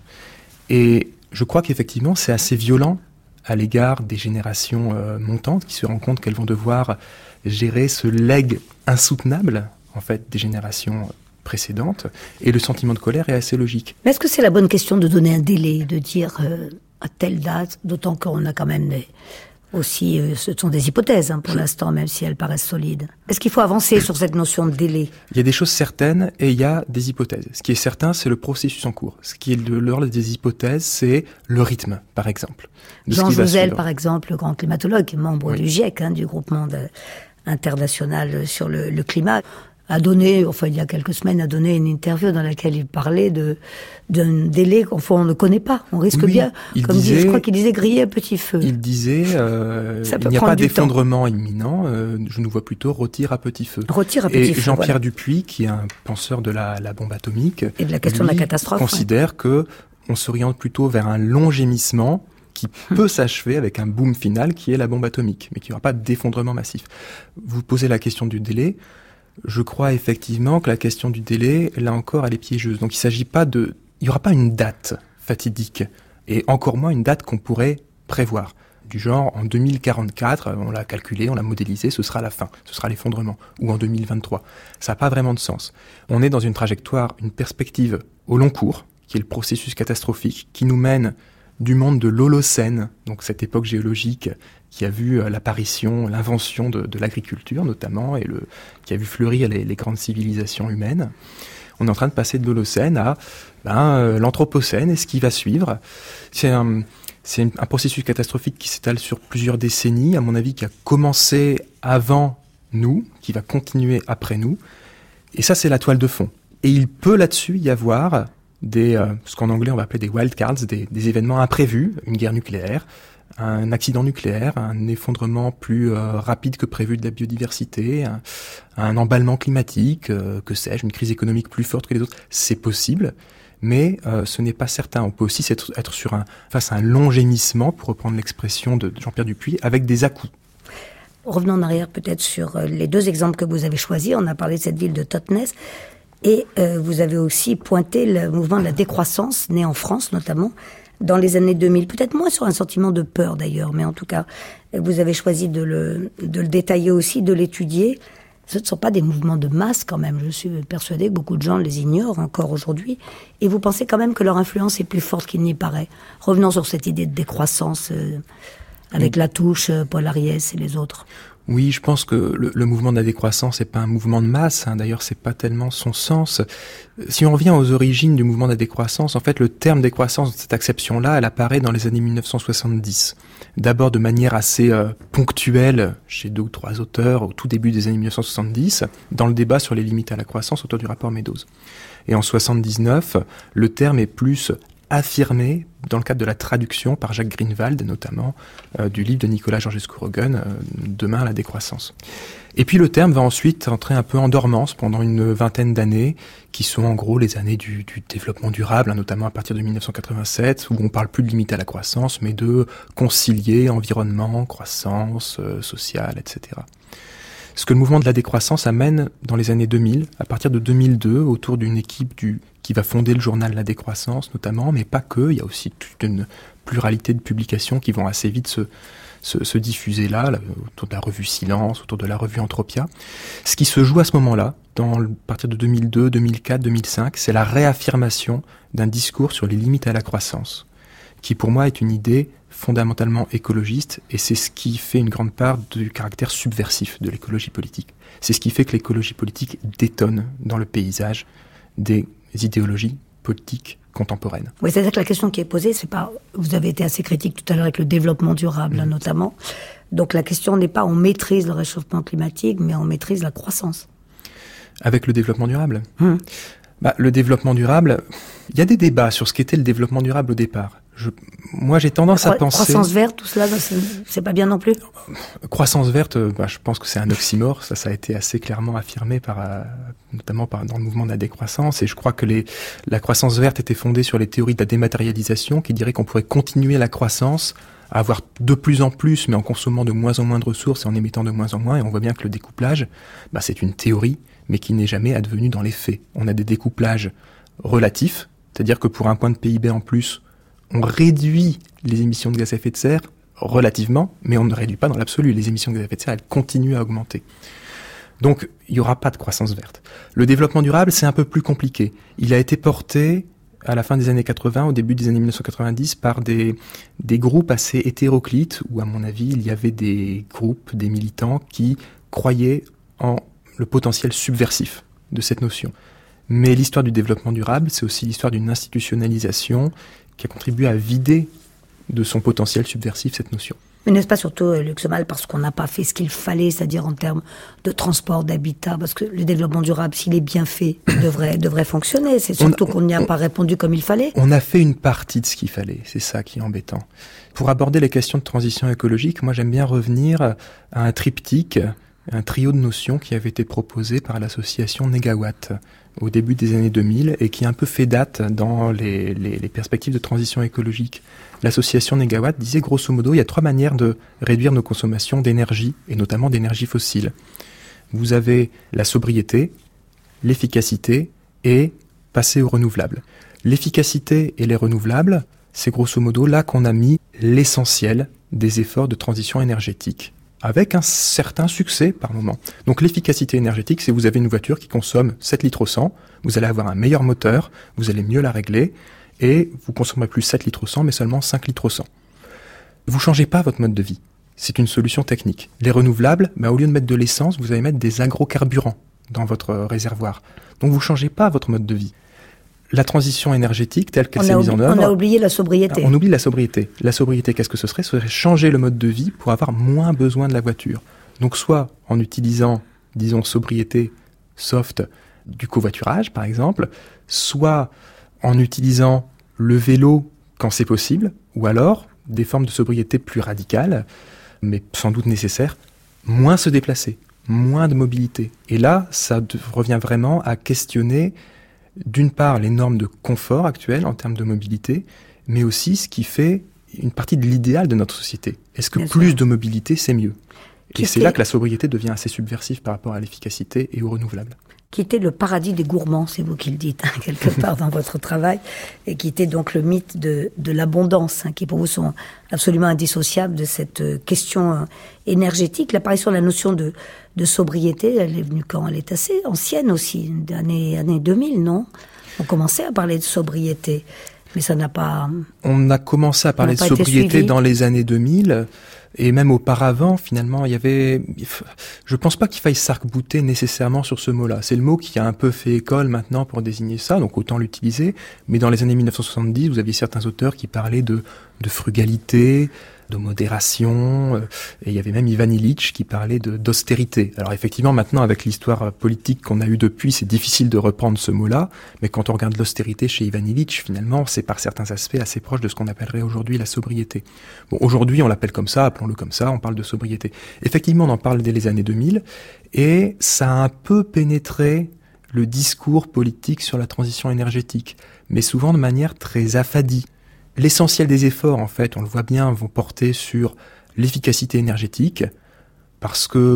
Et je crois qu'effectivement, c'est assez violent à l'égard des générations euh, montantes qui se rendent compte qu'elles vont devoir gérer ce legs insoutenable, en fait, des générations précédentes. Et le sentiment de colère est assez logique. Mais est-ce que c'est la bonne question de donner un délai, de dire euh, à telle date, d'autant qu'on a quand même des... aussi, euh, ce sont des hypothèses hein, pour l'instant, même si elles paraissent solides. Est-ce qu'il faut avancer sur cette notion de délai ? Il y a des choses certaines et il y a des hypothèses. Ce qui est certain, c'est le processus en cours. Ce qui est de l'ordre des hypothèses, c'est le rythme, par exemple. Jean Jouzel, par exemple, le grand climatologue, membre oui. du GIEC, hein, du groupement de, international sur le, le climat, a donné, enfin il y a quelques semaines, a donné une interview dans laquelle il parlait de d'un délai qu'on ne connaît pas. On risque oui, bien, comme disait, dit, je crois qu'il disait griller à petit feu. Il disait, euh, il n'y a pas d'effondrement temps. imminent, euh, je nous vois plutôt rôtir à petit feu. Rôtir à petit Et feu, Jean-Pierre voilà. Dupuis, qui est un penseur de la, la bombe atomique, et de la question lui, de la catastrophe, considère ouais. que on s'oriente plutôt vers un long gémissement qui hum. peut s'achever avec un boom final qui est la bombe atomique, mais qui n'y aura pas d'effondrement massif. Vous posez la question du délai. Je crois effectivement que la question du délai, là encore, elle est piégeuse. Donc il s'agit pas de, il y aura pas une date fatidique, et encore moins une date qu'on pourrait prévoir. Du genre, en deux mille quarante-quatre, on l'a calculé, on l'a modélisé, ce sera la fin, ce sera l'effondrement, ou en deux mille vingt-trois. Ça n'a pas vraiment de sens. On est dans une trajectoire, une perspective au long cours, qui est le processus catastrophique, qui nous mène du monde de l'Holocène, donc cette époque géologique qui a vu l'apparition, l'invention de, de l'agriculture notamment, et le, qui a vu fleurir les, les grandes civilisations humaines. On est en train de passer de l'Holocène à ben, l'Anthropocène et ce qui va suivre. C'est un, c'est un processus catastrophique qui s'étale sur plusieurs décennies, à mon avis, qui a commencé avant nous, qui va continuer après nous. Et ça, c'est la toile de fond. Et il peut là-dessus y avoir des, euh, ce qu'en anglais on va appeler des wildcards, des, des événements imprévus, une guerre nucléaire, un accident nucléaire, un effondrement plus euh, rapide que prévu de la biodiversité, un, un emballement climatique, euh, que sais-je, une crise économique plus forte que les autres. C'est possible, mais euh, ce n'est pas certain. On peut aussi être, être sur un, face à un long gémissement, pour reprendre l'expression de Jean-Pierre Dupuis, avec des à-coups. Revenons en arrière peut-être sur les deux exemples que vous avez choisis. On a parlé de cette ville de Totnes. Et euh, vous avez aussi pointé le mouvement de la décroissance, né en France notamment, dans les années deux mille. Peut-être moins sur un sentiment de peur d'ailleurs, mais en tout cas, vous avez choisi de le, de le détailler aussi, de l'étudier. Ce ne sont pas des mouvements de masse quand même. Je suis persuadée que beaucoup de gens les ignorent encore aujourd'hui. Et vous pensez quand même que leur influence est plus forte qu'il n'y paraît. Revenons sur cette idée de décroissance euh, avec oui. Latouche, Paul Ariès et les autres. Oui, je pense que le, le mouvement de la décroissance n'est pas un mouvement de masse. Hein. D'ailleurs, c'est pas tellement son sens. Si on revient aux origines du mouvement de la décroissance, en fait, le terme décroissance, cette acception-là, elle apparaît dans les années mille neuf cent soixante-dix. D'abord de manière assez euh, ponctuelle chez deux ou trois auteurs au tout début des années mille neuf cent soixante-dix, dans le débat sur les limites à la croissance autour du rapport Meadows. Et en soixante-dix-neuf, le terme est plus affirmé dans le cadre de la traduction par Jacques Greenwald, notamment, euh, du livre de Nicolas Georgescu-Roegen, euh, Demain la décroissance. Et puis le terme va ensuite entrer un peu en dormance pendant une vingtaine d'années, qui sont en gros les années du, du développement durable, hein, notamment à partir de mille neuf cent quatre-vingt-sept, où on parle plus de limite à la croissance, mais de concilier environnement, croissance, euh, sociale, et cetera. ce que le mouvement de la décroissance amène dans les années deux mille, à partir de deux mille deux, autour d'une équipe du, qui va fonder le journal La Décroissance notamment, mais pas que, il y a aussi toute une pluralité de publications qui vont assez vite se, se, se diffuser là, là, autour de la revue Silence, autour de la revue Entropia. Ce qui se joue à ce moment-là, dans, à partir de deux mille deux, deux mille quatre, deux mille cinq, c'est la réaffirmation d'un discours sur les limites à la croissance, qui pour moi est une idée fondamentalement écologiste, et c'est ce qui fait une grande part du caractère subversif de l'écologie politique. C'est ce qui fait que l'écologie politique détonne dans le paysage des idéologies politiques contemporaines. Oui, c'est-à-dire que la question qui est posée, c'est pas... Vous avez été assez critique tout à l'heure avec le développement durable, mmh. là, notamment. Donc la question n'est pas on maîtrise le réchauffement climatique, mais on maîtrise la croissance. Avec le développement durable mmh. bah, Le développement durable, il y a des débats sur ce qu'était le développement durable au départ. Je, moi, j'ai tendance à penser... Croissance verte, tout cela, c'est, c'est pas bien non plus ? Croissance verte, bah, je pense que c'est un oxymore. Ça, ça a été assez clairement affirmé par, euh, notamment par, dans le mouvement de la décroissance. Et je crois que les, la croissance verte était fondée sur les théories de la dématérialisation qui diraient qu'on pourrait continuer la croissance, à avoir de plus en plus, mais en consommant de moins en moins de ressources et en émettant de moins en moins. Et on voit bien que le découplage, bah, c'est une théorie, mais qui n'est jamais advenue dans les faits. On a des découplages relatifs, c'est-à-dire que pour un point de P I B en plus, on réduit les émissions de gaz à effet de serre relativement, mais on ne réduit pas dans l'absolu. Les émissions de gaz à effet de serre, elles continuent à augmenter. Donc, il n'y aura pas de croissance verte. Le développement durable, c'est un peu plus compliqué. Il a été porté à la fin des années quatre-vingts, au début des années dix-neuf cent quatre-vingt-dix, par des, des groupes assez hétéroclites, où, à mon avis, il y avait des groupes, des militants qui croyaient en le potentiel subversif de cette notion. Mais l'histoire du développement durable, c'est aussi l'histoire d'une institutionnalisation qui a contribué à vider de son potentiel subversif cette notion. Mais n'est-ce pas surtout, Luc Semal, parce qu'on n'a pas fait ce qu'il fallait, c'est-à-dire en termes de transport, d'habitat, parce que le développement durable, s'il est bien fait, devrait, devrait fonctionner. C'est surtout on, qu'on n'y a on, pas répondu comme il fallait. On a fait une partie de ce qu'il fallait, c'est ça qui est embêtant. Pour aborder les questions de transition écologique, moi j'aime bien revenir à un triptyque, un trio de notions qui avait été proposé par l'association Négawatt au début des années deux mille et qui a un peu fait date dans les, les, les perspectives de transition écologique. L'association Négawatt disait grosso modo, il y a trois manières de réduire nos consommations d'énergie, et notamment d'énergie fossile. Vous avez la sobriété, l'efficacité et passer aux renouvelables. L'efficacité et les renouvelables, c'est grosso modo là qu'on a mis l'essentiel des efforts de transition énergétique, avec un certain succès par moment. Donc l'efficacité énergétique, c'est vous avez une voiture qui consomme sept litres au cent, vous allez avoir un meilleur moteur, vous allez mieux la régler, et vous consommerez plus sept litres au cent, mais seulement cinq litres au cent. Vous changez pas votre mode de vie. C'est une solution technique. Les renouvelables, bah, au lieu de mettre de l'essence, vous allez mettre des agrocarburants dans votre réservoir. Donc vous changez pas votre mode de vie. La transition énergétique telle qu'elle on s'est mise en œuvre... On a oublié la sobriété. On oublie la sobriété. La sobriété, qu'est-ce que ce serait ? Ce serait changer le mode de vie pour avoir moins besoin de la voiture. Donc soit en utilisant, disons, sobriété soft du covoiturage, par exemple, soit en utilisant le vélo quand c'est possible, ou alors des formes de sobriété plus radicales, mais sans doute nécessaires, moins se déplacer, moins de mobilité. Et là, ça revient vraiment à questionner d'une part les normes de confort actuelles en termes de mobilité, mais aussi ce qui fait une partie de l'idéal de notre société. Est-ce que Bien plus sûr. de mobilité, c'est mieux ? Et c'est là que la sobriété devient assez subversive par rapport à l'efficacité et au renouvelable. Qui était le paradis des gourmands, c'est vous qui le dites, hein, quelque part dans votre travail, et qui était donc le mythe de, de l'abondance, hein, qui pour vous sont absolument indissociables de cette question énergétique. L'apparition de la notion de, de sobriété, elle est venue quand ? Elle est assez ancienne aussi, années, années deux mille, non ? On commençait à parler de sobriété, mais ça n'a pas... On a commencé à parler de sobriété dans les années deux mille. Et même auparavant, finalement, il y avait... Je pense pas qu'il faille s'arc-bouter nécessairement sur ce mot-là. C'est le mot qui a un peu fait école maintenant pour désigner ça, donc autant l'utiliser. Mais dans les années dix-neuf cent soixante-dix, vous aviez certains auteurs qui parlaient de, de frugalité, de modération, et il y avait même Ivan Illich qui parlait de, d'austérité. Alors effectivement, maintenant, avec l'histoire politique qu'on a eue depuis, c'est difficile de reprendre ce mot-là, mais quand on regarde l'austérité chez Ivan Illich, finalement, c'est par certains aspects assez proche de ce qu'on appellerait aujourd'hui la sobriété. Bon, aujourd'hui, on l'appelle comme ça, appelons-le comme ça, on parle de sobriété. Effectivement, on en parle dès les années deux mille, et ça a un peu pénétré le discours politique sur la transition énergétique, mais souvent de manière très affadie. L'essentiel des efforts, en fait, on le voit bien, vont porter sur l'efficacité énergétique, parce que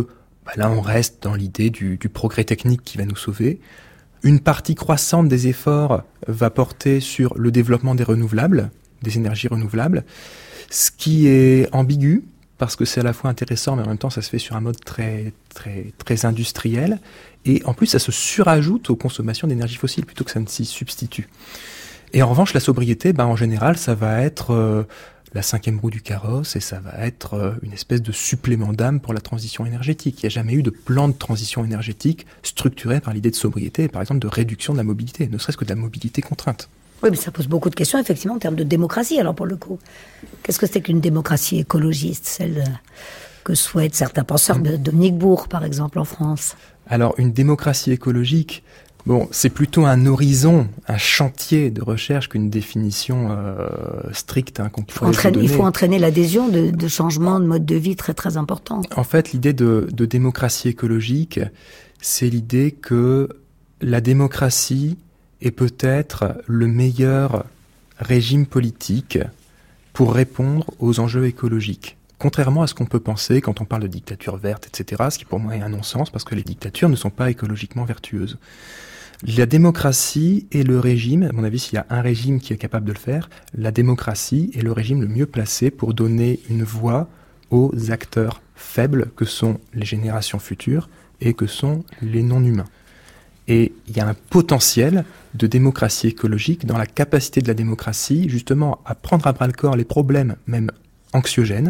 bah là on reste dans l'idée du, du progrès technique qui va nous sauver. Une partie croissante des efforts va porter sur le développement des renouvelables, des énergies renouvelables, ce qui est ambigu, parce que c'est à la fois intéressant, mais en même temps ça se fait sur un mode très, très, très industriel, et en plus ça se surajoute aux consommations d'énergie fossile plutôt que ça ne s'y substitue. Et en revanche, la sobriété, ben, en général, ça va être euh, la cinquième roue du carrosse, et ça va être euh, une espèce de supplément d'âme pour la transition énergétique. Il n'y a jamais eu de plan de transition énergétique structuré par l'idée de sobriété, et par exemple de réduction de la mobilité, ne serait-ce que de la mobilité contrainte. Oui, mais ça pose beaucoup de questions, effectivement, en termes de démocratie, alors pour le coup. Qu'est-ce que c'est qu'une démocratie écologiste, celle que souhaitent certains penseurs, de Dominique Bourg, par exemple, en France? Alors, une démocratie écologique, bon, c'est plutôt un horizon, un chantier de recherche qu'une définition euh, stricte hein, qu'on pourrait entraîner, donner. Il faut entraîner l'adhésion de, de changements de mode de vie très très importants. En fait, l'idée de, de démocratie écologique, c'est l'idée que la démocratie est peut-être le meilleur régime politique pour répondre aux enjeux écologiques. Contrairement à ce qu'on peut penser quand on parle de dictature verte, et cetera, ce qui pour moi est un non-sens parce que les dictatures ne sont pas écologiquement vertueuses. La démocratie est le régime, à mon avis, s'il y a un régime qui est capable de le faire, la démocratie est le régime le mieux placé pour donner une voix aux acteurs faibles que sont les générations futures et que sont les non-humains. Et il y a un potentiel de démocratie écologique dans la capacité de la démocratie, justement, à prendre à bras-le-corps les problèmes, même anxiogènes,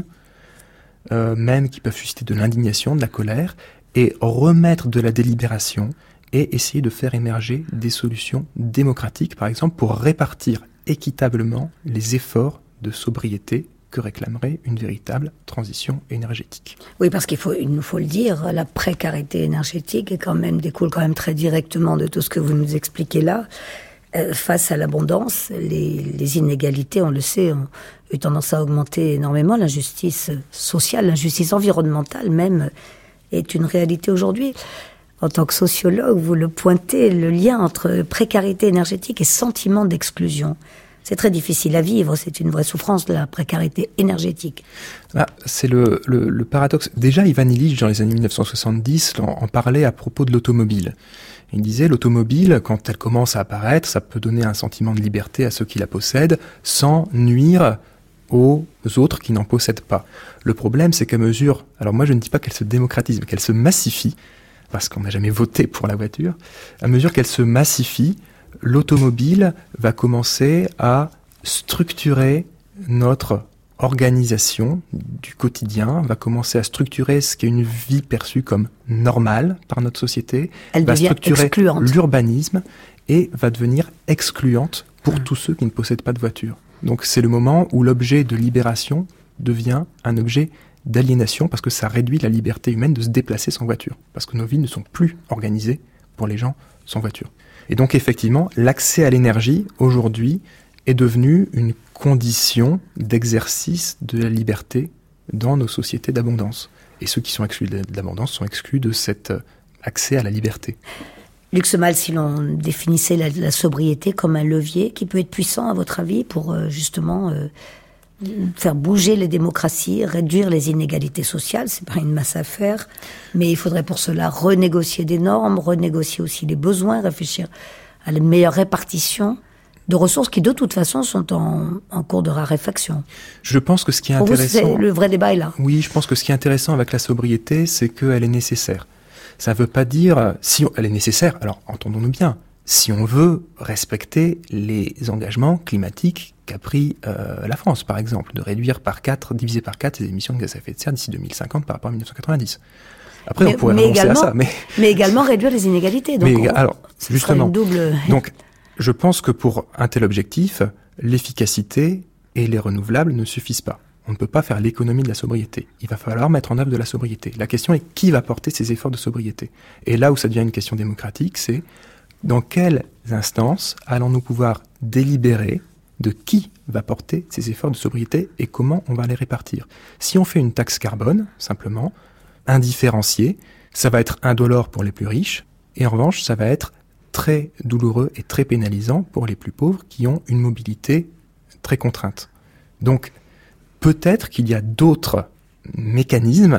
euh, même qui peuvent susciter de l'indignation, de la colère, et remettre de la délibération et essayer de faire émerger des solutions démocratiques, par exemple, pour répartir équitablement les efforts de sobriété que réclamerait une véritable transition énergétique. Oui, parce qu'il faut, il nous faut le dire, la précarité énergétique est quand même, découle quand même très directement de tout ce que vous nous expliquez là. Euh, face à l'abondance, les, les inégalités, on le sait, ont eu tendance à augmenter énormément. L'injustice sociale, l'injustice environnementale même, est une réalité aujourd'hui. En tant que sociologue, vous le pointez, le lien entre précarité énergétique et sentiment d'exclusion. C'est très difficile à vivre, c'est une vraie souffrance, la précarité énergétique. Ah, c'est le, le, le paradoxe. Déjà, Ivan Illich, dans les années dix-neuf cent soixante-dix, en, en parlait à propos de l'automobile. Il disait, l'automobile, quand elle commence à apparaître, ça peut donner un sentiment de liberté à ceux qui la possèdent, sans nuire aux autres qui n'en possèdent pas. Le problème, c'est qu'à mesure, alors moi je ne dis pas qu'elle se démocratise, mais qu'elle se massifie, parce qu'on n'a jamais voté pour la voiture, à mesure qu'elle se massifie, l'automobile va commencer à structurer notre organisation du quotidien, va commencer à structurer ce qui est une vie perçue comme normale par notre société, Elle va devient structurer excluante. l'urbanisme et va devenir excluante pour mmh. tous ceux qui ne possèdent pas de voiture. Donc c'est le moment où l'objet de libération devient un objet d'aliénation parce que ça réduit la liberté humaine de se déplacer sans voiture, parce que nos vies ne sont plus organisées pour les gens sans voiture. Et donc effectivement, l'accès à l'énergie, aujourd'hui, est devenu une condition d'exercice de la liberté dans nos sociétés d'abondance. Et ceux qui sont exclus de l'abondance sont exclus de cet accès à la liberté. Luc Semal, si l'on définissait la, la sobriété comme un levier qui peut être puissant, à votre avis, pour euh, justement euh, faire bouger les démocraties, réduire les inégalités sociales, c'est pas une masse à faire, mais il faudrait pour cela renégocier des normes, renégocier aussi les besoins, réfléchir à la meilleure répartition de ressources qui de toute façon sont en, en cours de raréfaction. Je pense que ce qui est pour intéressant... Vous, c'est le vrai débat est là. Oui, je pense que ce qui est intéressant avec la sobriété, c'est qu'elle est nécessaire. Ça ne veut pas dire... si on, elle est nécessaire, alors entendons-nous bien, si on veut respecter les engagements climatiques qu'a pris euh, la France, par exemple, de réduire par quatre, diviser par quatre les émissions de gaz à effet de serre d'ici deux mille cinquante par rapport à dix-neuf cent quatre-vingt-dix. Après, mais, on pourrait renoncer à ça. Mais, mais également réduire les inégalités. Donc mais, on, alors, justement, une double... donc, je pense que pour un tel objectif, l'efficacité et les renouvelables ne suffisent pas. On ne peut pas faire l'économie de la sobriété. Il va falloir mettre en œuvre de la sobriété. La question est qui va porter ces efforts de sobriété. Et là où ça devient une question démocratique, c'est dans quelles instances allons-nous pouvoir délibérer de qui va porter ces efforts de sobriété et comment on va les répartir. Si on fait une taxe carbone, simplement, indifférenciée, ça va être indolore pour les plus riches, et en revanche, ça va être très douloureux et très pénalisant pour les plus pauvres qui ont une mobilité très contrainte. Donc, peut-être qu'il y a d'autres mécanismes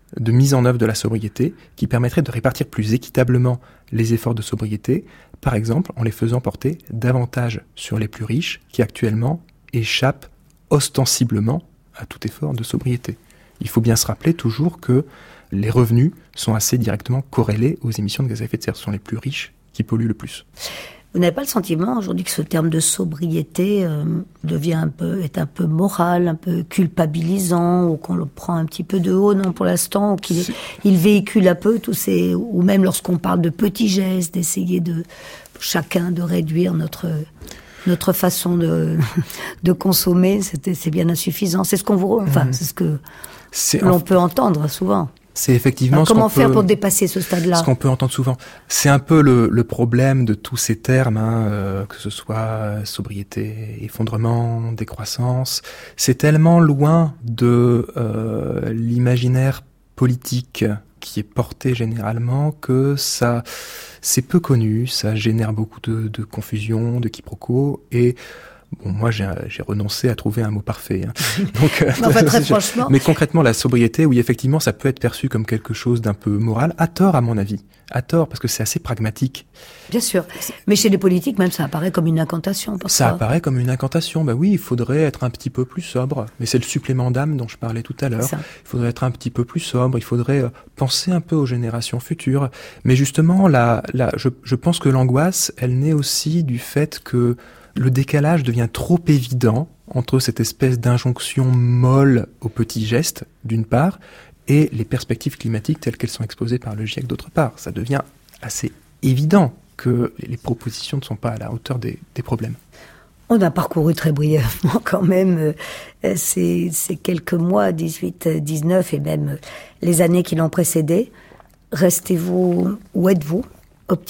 de mise en œuvre de la sobriété qui permettrait de répartir plus équitablement les efforts de sobriété, par exemple en les faisant porter davantage sur les plus riches qui actuellement échappent ostensiblement à tout effort de sobriété. Il faut bien se rappeler toujours que les revenus sont assez directement corrélés aux émissions de gaz à effet de serre. Ce sont les plus riches qui polluent le plus. Vous n'avez pas le sentiment aujourd'hui que ce terme de sobriété euh, devient un peu, est un peu moral, un peu culpabilisant, ou qu'on le prend un petit peu de haut, non, pour l'instant, ou qu'il il véhicule un peu tous ces, ou même lorsqu'on parle de petits gestes, d'essayer de, chacun de réduire notre, notre façon de, de consommer, c'est, c'est bien insuffisant. C'est ce qu'on vous, enfin, mmh. c'est ce que c'est l'on en... peut entendre souvent. C'est effectivement Alors, comment ce faire peut, pour dépasser ce stade-là? Ce qu'on peut entendre souvent. C'est un peu le, le problème de tous ces termes, hein, euh, que ce soit sobriété, effondrement, décroissance. C'est tellement loin de euh, l'imaginaire politique qui est porté généralement que ça, c'est peu connu, ça génère beaucoup de, de confusion, de quiproquos et bon, moi, j'ai, j'ai renoncé à trouver un mot parfait. Hein. Donc, euh, enfin, très franchement. Mais concrètement, la sobriété, oui, effectivement, ça peut être perçu comme quelque chose d'un peu moral, à tort, à mon avis. À tort, parce que c'est assez pragmatique. Bien sûr. Mais chez les politiques, même, ça apparaît comme une incantation. Parfois. Ça apparaît comme une incantation. Bah oui, il faudrait être un petit peu plus sobre. Mais c'est le supplément d'âme dont je parlais tout à l'heure. Il faudrait être un petit peu plus sobre. Il faudrait penser un peu aux générations futures. Mais justement, là, là, je, je pense que l'angoisse, elle naît aussi du fait que le décalage devient trop évident entre cette espèce d'injonction molle aux petits gestes, d'une part, et les perspectives climatiques telles qu'elles sont exposées par le GIEC, d'autre part. Ça devient assez évident que les propositions ne sont pas à la hauteur des, des problèmes. On a parcouru très brièvement quand même euh, ces, ces quelques mois, dix-huit, dix-neuf, et même les années qui l'ont précédé. Restez-vous, ou êtes-vous optimiste ?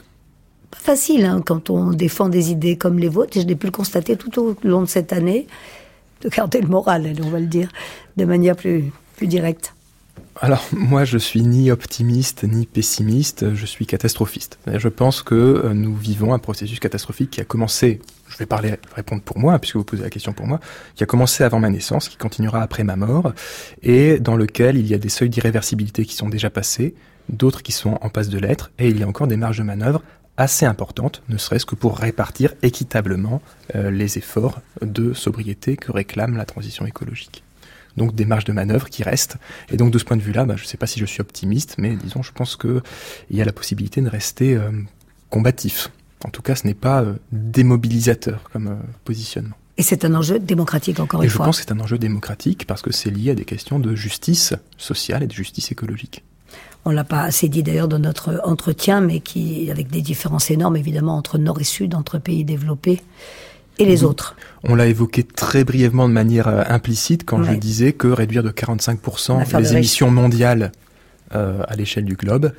Pas facile, hein, quand on défend des idées comme les vôtres, et je l'ai pu le constater tout au long de cette année, de garder le moral, on va le dire, de manière plus, plus directe. Alors, moi, je suis ni optimiste, ni pessimiste, je suis catastrophiste. Je pense que nous vivons un processus catastrophique qui a commencé, je vais parler, répondre pour moi, puisque vous posez la question pour moi, qui a commencé avant ma naissance, qui continuera après ma mort, et dans lequel il y a des seuils d'irréversibilité qui sont déjà passés, d'autres qui sont en passe de l'être, et il y a encore des marges de manœuvre assez importante, ne serait-ce que pour répartir équitablement euh, les efforts de sobriété que réclame la transition écologique. Donc des marges de manœuvre qui restent. Et donc de ce point de vue-là, bah, je ne sais pas si je suis optimiste, mais disons, je pense qu'il y a la possibilité de rester euh, combatif. En tout cas, ce n'est pas euh, démobilisateur comme euh, positionnement. Et c'est un enjeu démocratique, encore Et une fois. fois. Je pense que c'est un enjeu démocratique parce que c'est lié à des questions de justice sociale et de justice écologique. On l'a pas assez dit d'ailleurs dans notre entretien, mais qui, avec des différences énormes évidemment entre Nord et Sud, entre pays développés et les oui. autres. On l'a évoqué très brièvement de manière euh, implicite quand ouais. je disais que réduire de quarante-cinq pour cent les émissions mondiales euh, à l'échelle du globe,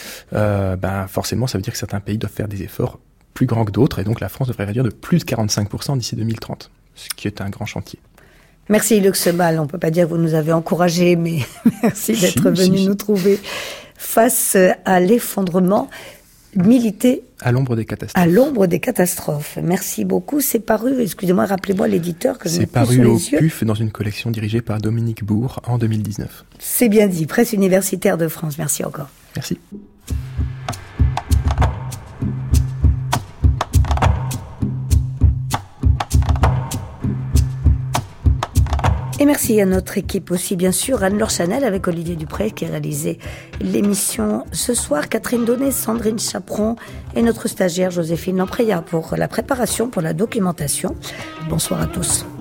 euh, ben forcément ça veut dire que certains pays doivent faire des efforts plus grands que d'autres, et donc la France devrait réduire de plus de quarante-cinq pour cent d'ici deux mille trente, ce qui est un grand chantier. Merci Luc Semal, on ne peut pas dire que vous nous avez encouragés, mais merci d'être si, venu si, nous si. trouver face à l'effondrement, militer à l'ombre des catastrophes. À l'ombre des catastrophes. Merci beaucoup, c'est paru, excusez-moi, rappelez-moi l'éditeur que je C'est paru au P U F dans une collection dirigée par Dominique Bourg en deux mille dix-neuf. C'est bien dit, Presse universitaire de France, merci encore. Merci. Et merci à notre équipe aussi, bien sûr, Anne-Laure Chanel avec Olivier Dupré qui a réalisé l'émission ce soir, Catherine Donnet, Sandrine Chaperon et notre stagiaire Joséphine Lampreya pour la préparation, pour la documentation. Bonsoir à tous.